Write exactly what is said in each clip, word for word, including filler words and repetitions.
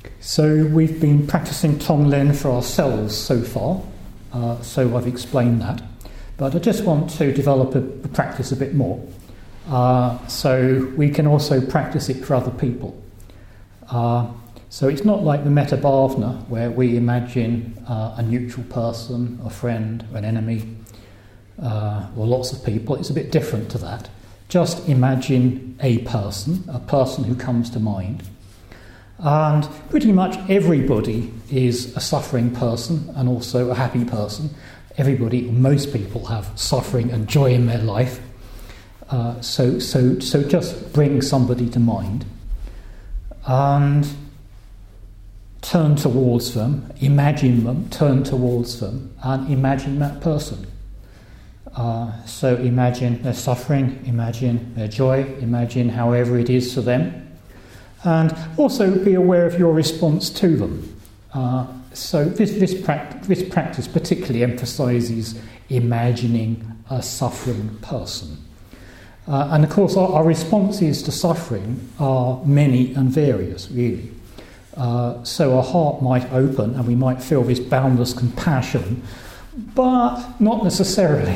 So we've been practicing Tonglen for ourselves so far, uh, so I've explained that. But I just want to develop a, a practice a bit more. Uh, so we can also practice it for other people. Uh, so it's not like the Metta Bhavana, where we imagine uh, a neutral person, a friend, an enemy, uh, or lots of people. It's a bit different to that. Just imagine a person, a person who comes to mind. And pretty much everybody is a suffering person and also a happy person. Everybody, most people have suffering and joy in their life. Uh, so, so, so just bring somebody to mind and turn towards them, imagine them, turn towards them, and imagine that person. Uh, so imagine their suffering, imagine their joy, imagine however it is for them. And also be aware of your response to them. Uh, so this this, pra- this practice particularly emphasises imagining a suffering person. Uh, and of course our, our responses to suffering are many and various, really. Uh, so our heart might open and we might feel this boundless compassion, but not necessarily.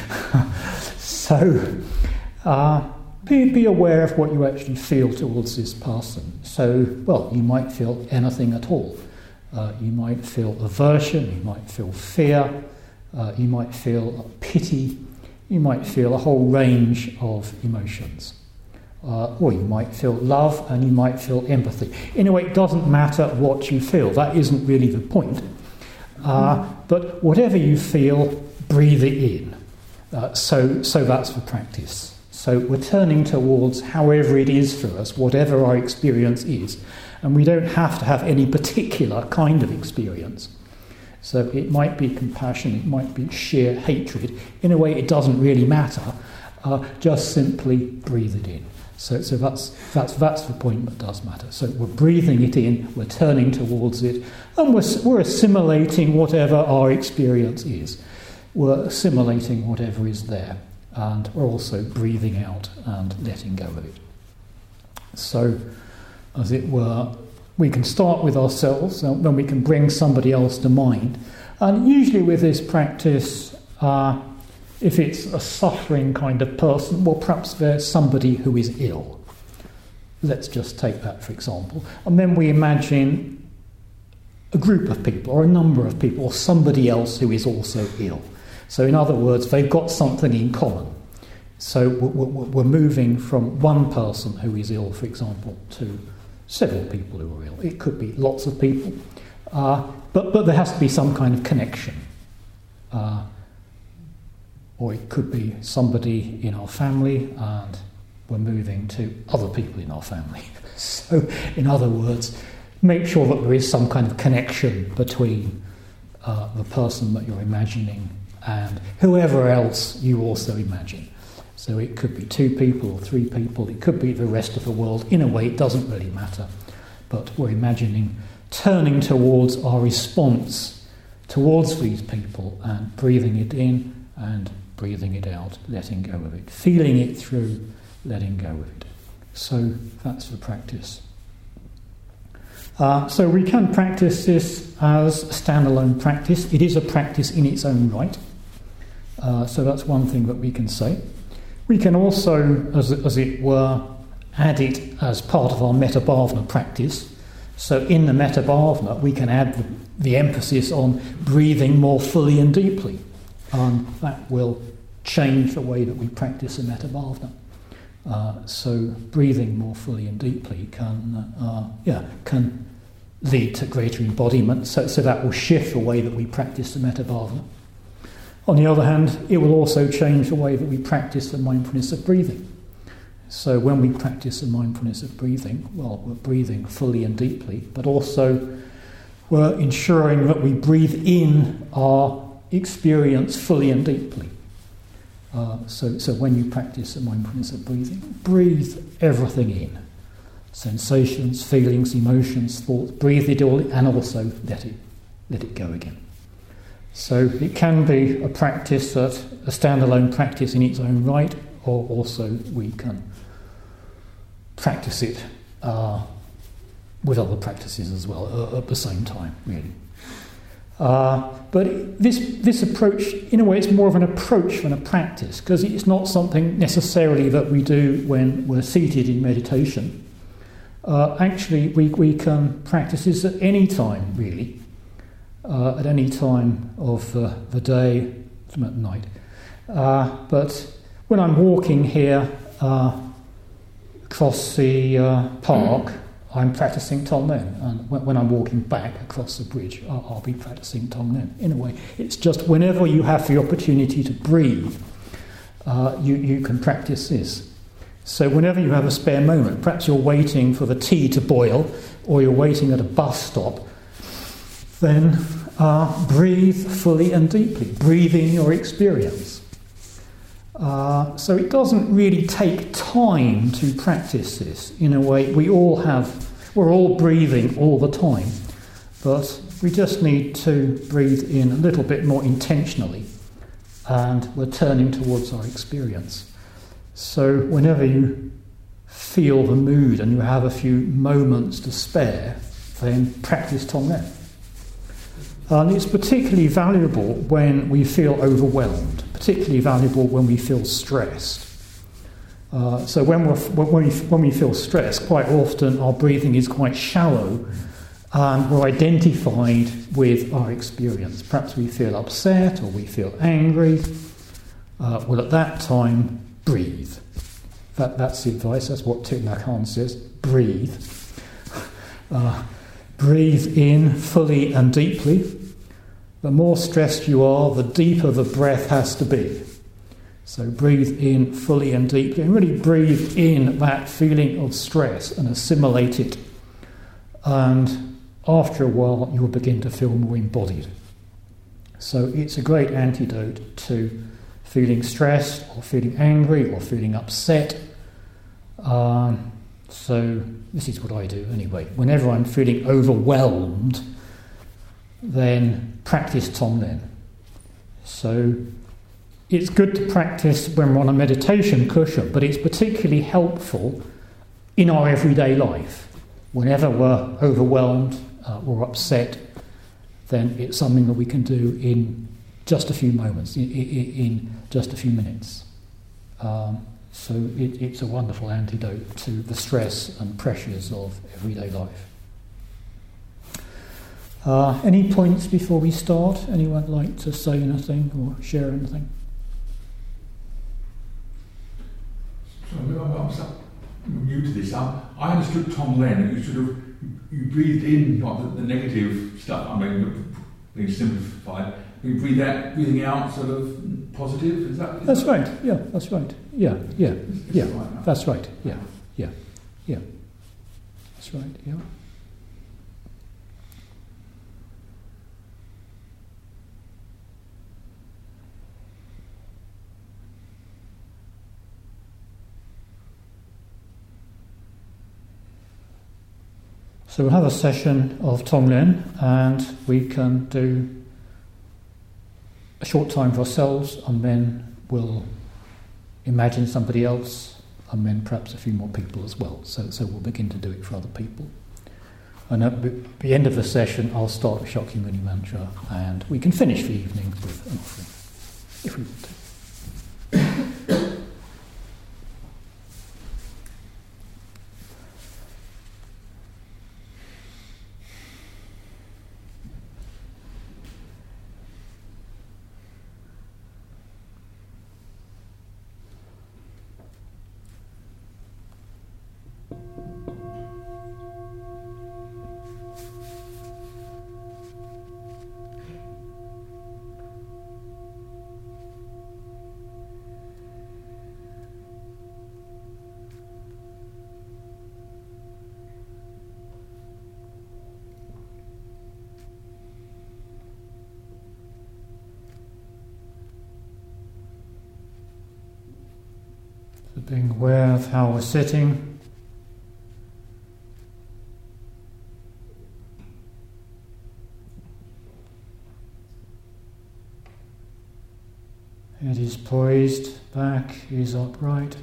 so... Uh, Be, be aware of what you actually feel towards this person. So, well, you might feel anything at all. Uh, you might feel aversion, you might feel fear, uh, you might feel pity, you might feel a whole range of emotions. Uh, or you might feel love and you might feel empathy. In a way, it doesn't matter what you feel. That isn't really the point. Uh, but whatever you feel, breathe it in. Uh, so, so that's the practice. So we're turning towards however it is for us, whatever our experience is. And we don't have to have any particular kind of experience. So it might be compassion, it might be sheer hatred. In a way, it doesn't really matter. Uh, just simply breathe it in. So, so that's, that's, that's the point that does matter. So we're breathing it in, we're turning towards it, and we're, we're assimilating whatever our experience is. We're assimilating whatever is there. And we're also breathing out and letting go of it. So, as it were, we can start with ourselves, and then we can bring somebody else to mind. And usually with this practice, uh, if it's a suffering kind of person, well, perhaps there's somebody who is ill. Let's just take that, for example. And then we imagine a group of people, or a number of people, or somebody else who is also ill. So in other words, they've got something in common. So we're moving from one person who is ill, for example, to several people who are ill. It could be lots of people, uh, but, but there has to be some kind of connection. Uh, or it could be somebody in our family and we're moving to other people in our family. So in other words, make sure that there is some kind of connection between uh, the person that you're imagining and whoever else you also imagine. So it could be two people or three people, it could be the rest of the world. In a way, it doesn't really matter. But we're imagining turning towards our response towards these people and breathing it in and breathing it out, letting go of it, feeling it through, letting go of it. So that's the practice. Uh, so we can practice this as a standalone practice. It is a practice in its own right. Uh, so that's one thing that we can say. We can also, as, as it were, add it as part of our Metta Bhavana practice. So in the Metta Bhavana, we can add the, the emphasis on breathing more fully and deeply. And that will change the way that we practice the Metta Bhavana. Uh, so breathing more fully and deeply can, uh, yeah, can lead to greater embodiment. So, so that will shift the way that we practice the Metta Bhavana. On the other hand, it will also change the way that we practice the mindfulness of breathing. So when we practice the mindfulness of breathing, well, we're breathing fully and deeply, but also we're ensuring that we breathe in our experience fully and deeply. Uh, so, so when you practice the mindfulness of breathing, breathe everything in. Sensations, feelings, emotions, thoughts, breathe it all in and also let it, let it go again. So it can be a practice, that a standalone practice in its own right, or also we can practice it uh, with other practices as well uh, at the same time, really. Uh, but this this approach, in a way, it's more of an approach than a practice, because it's not something necessarily that we do when we're seated in meditation. Uh, actually, we, we can practice this at any time, really, uh, at any time of uh, the day, at night. Uh, but when I'm walking here uh, across the uh, park, I'm practicing Tonglen, and when I'm walking back across the bridge, I'll, I'll be practicing Tonglen. In a way, it's just whenever you have the opportunity to breathe, uh, you, you can practice this. So whenever you have a spare moment, perhaps you're waiting for the tea to boil, or you're waiting at a bus stop, then uh, breathe fully and deeply. Breathe in your experience. Uh, so it doesn't really take time to practice this. In a way, we all have, we're all breathing all the time, but we just need to breathe in a little bit more intentionally, and we're turning towards our experience. So whenever you feel the mood and you have a few moments to spare, then practice Tonglen. And it's particularly valuable when we feel overwhelmed, particularly valuable when we feel stressed. Uh, so when, we're, when, we, when we feel stressed, quite often our breathing is quite shallow and we're identified with our experience. Perhaps we feel upset or we feel angry. Uh, well, at that time, breathe. That, that's the advice, that's what Thich Nhat Hanh says, breathe. Uh, breathe in fully and deeply. The more stressed you are, the deeper the breath has to be. So breathe in fully and deeply, and really breathe in that feeling of stress and assimilate it. And after a while, you'll begin to feel more embodied. So it's a great antidote to feeling stressed, or feeling angry, or feeling upset. Um, so this is what I do anyway. Whenever I'm feeling overwhelmed, then practice Tonglen. So it's good to practice when we're on a meditation cushion, but it's particularly helpful in our everyday life. Whenever we're overwhelmed uh, or upset, then it's something that we can do in just a few moments, in, in, in just a few minutes. Um, so it, it's a wonderful antidote to the stress and pressures of everyday life. Uh, any points before we start? Anyone like to say anything or share anything? So I'm new to this. I, I understood Tonglen. You sort of you breathed in not the, the negative stuff. I mean, being simplified. You breathe out, breathing out, sort of positive. Is that? Is that's that right. Yeah, that's right. Yeah, yeah, it's, it's yeah. Right that's right. Yeah, yeah, yeah. That's right. Yeah. So we'll have a session of Tonglen, and we can do a short time for ourselves, and then we'll imagine somebody else, and then perhaps a few more people as well. So, so we'll begin to do it for other people. And at the end of the session, I'll start the Shakyamuni mantra, and we can finish the evening with an offering, if we want to. Being aware of how we're sitting. Head is poised, back is upright.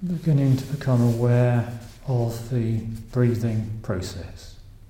beginning to become aware of the breathing process.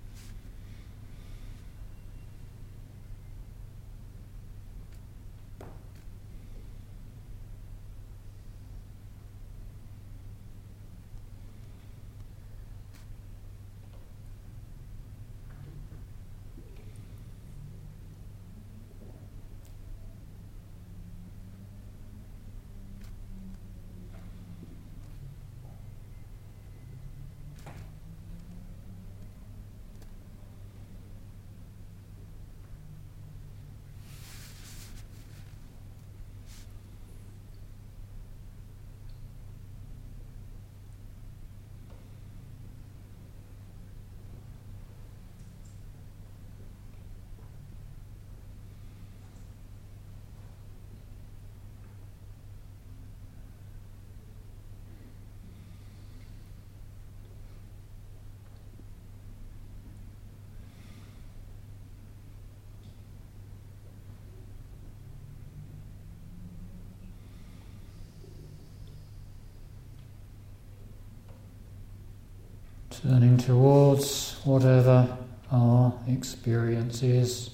Turning towards whatever our experience is.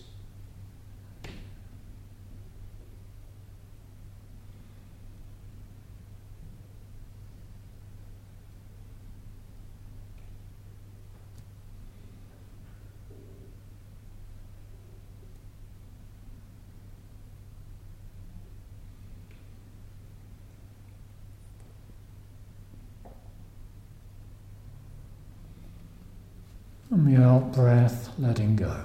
And the out breath, letting go.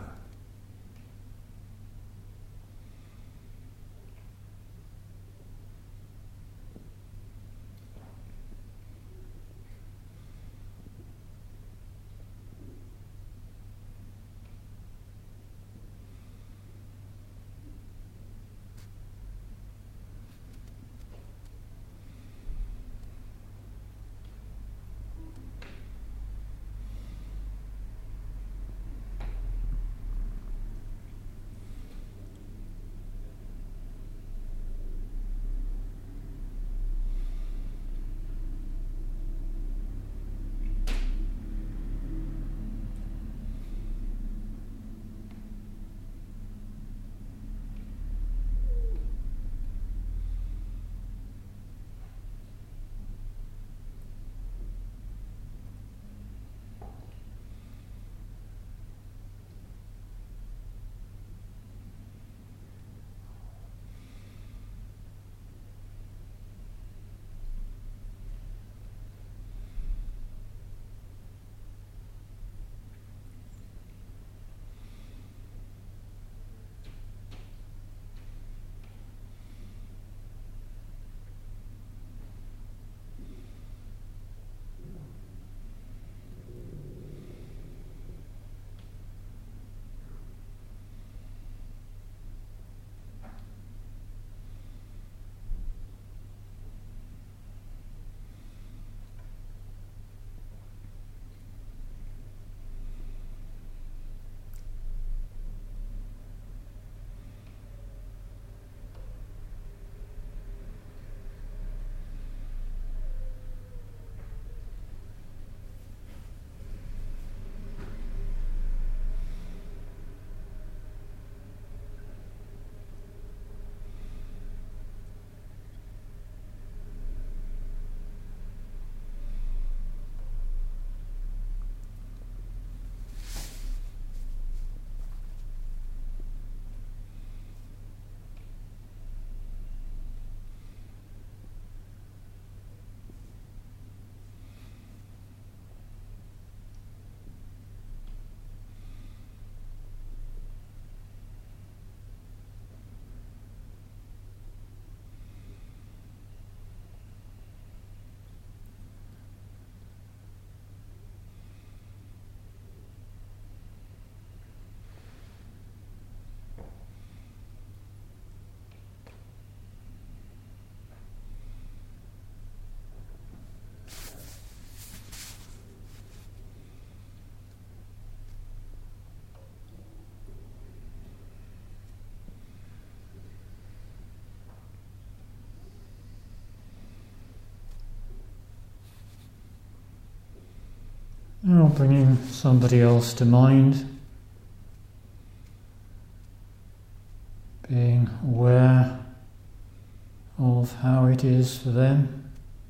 Now bringing somebody else to mind, being aware of how it is for them,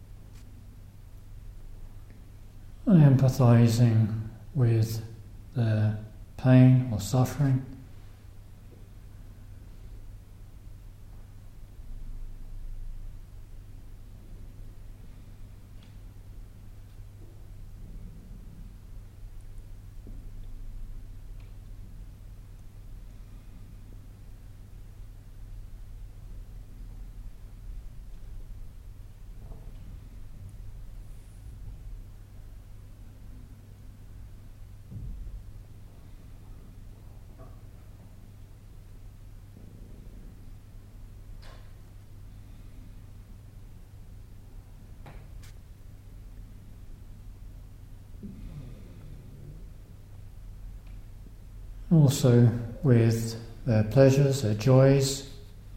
and empathizing with their pain or suffering. Also with their pleasures, their joys.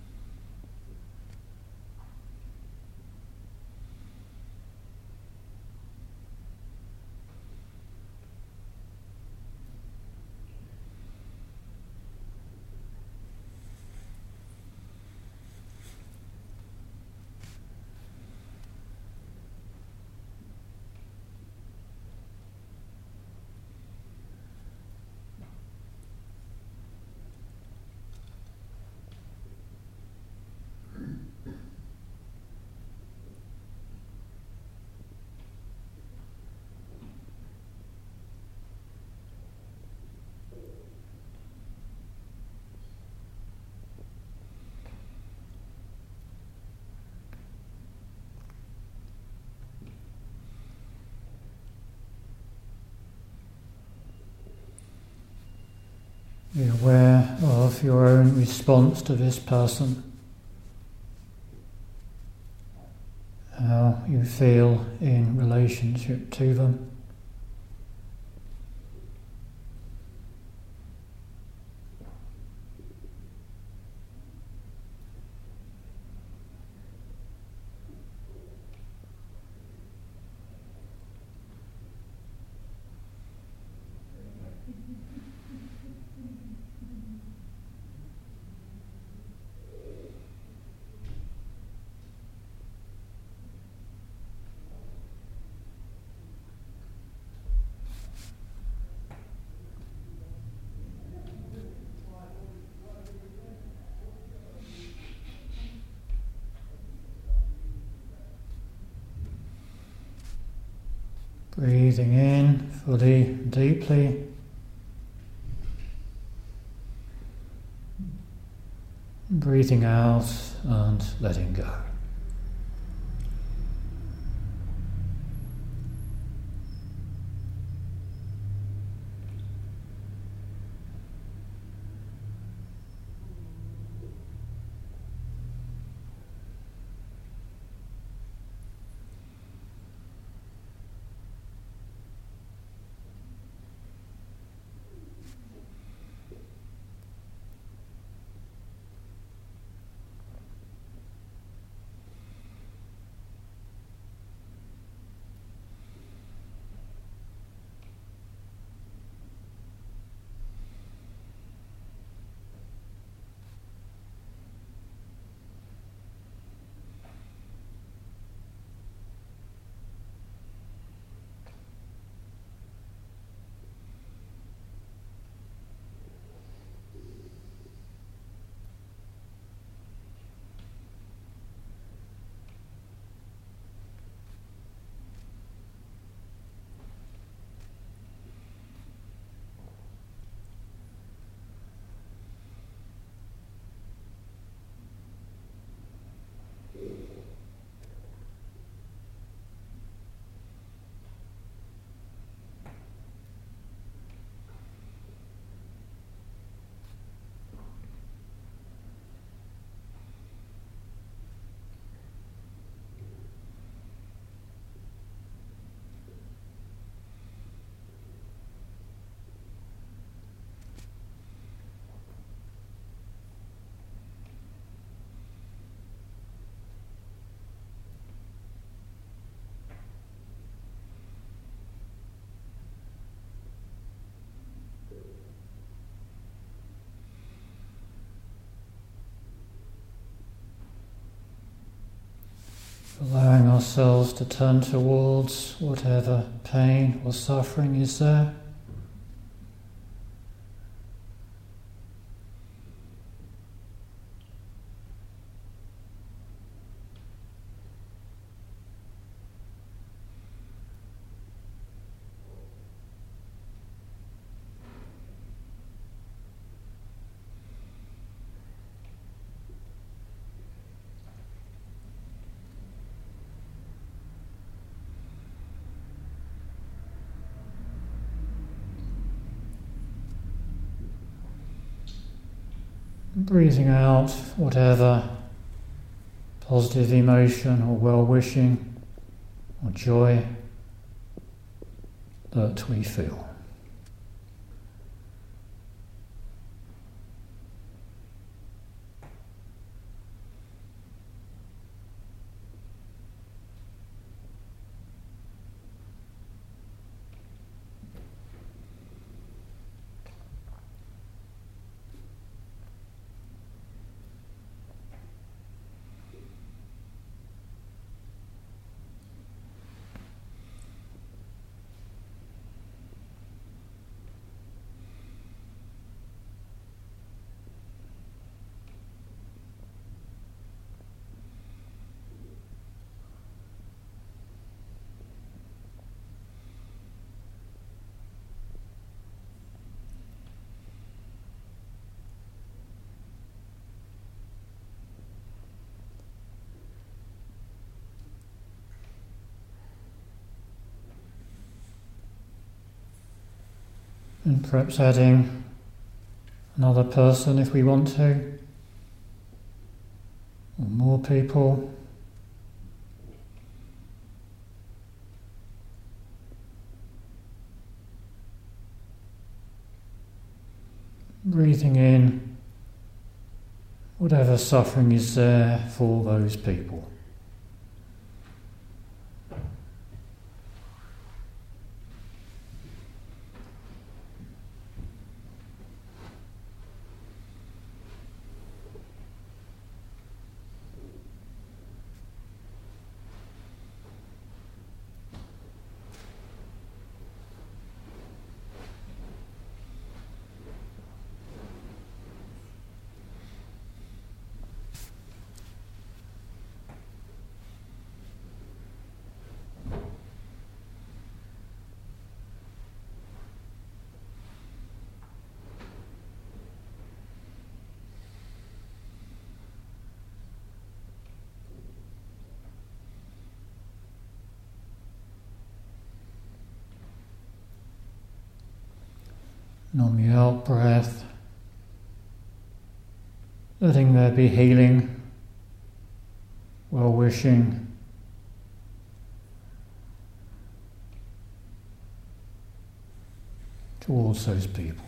Be aware of your own response to this person, how you feel in relationship to them. Breathing in fully, deeply. Breathing out and letting go. allowing ourselves to turn towards whatever pain or suffering is there. Breathing out whatever positive emotion or well-wishing or joy that we feel. And perhaps adding another person if we want to, or more people. Breathing in whatever suffering is there for those people. And on the out breath, letting there be healing, well-wishing, towards those people.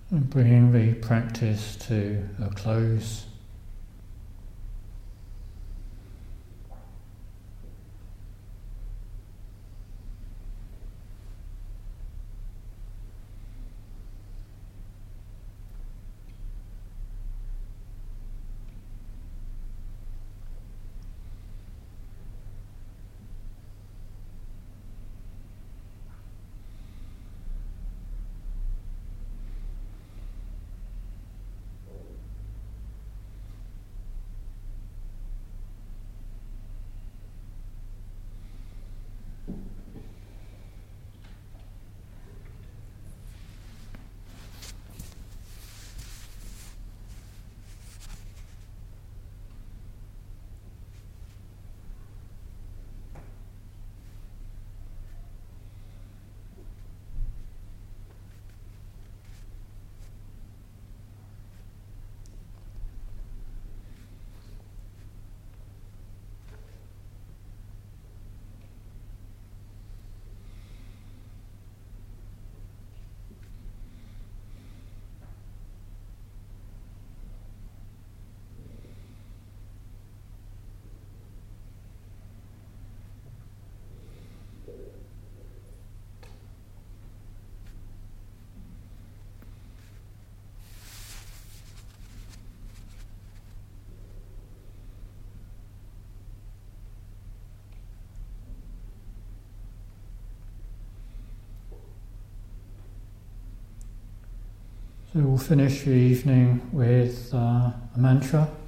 And bringing the practice to a close. So we'll finish the evening with uh, a mantra.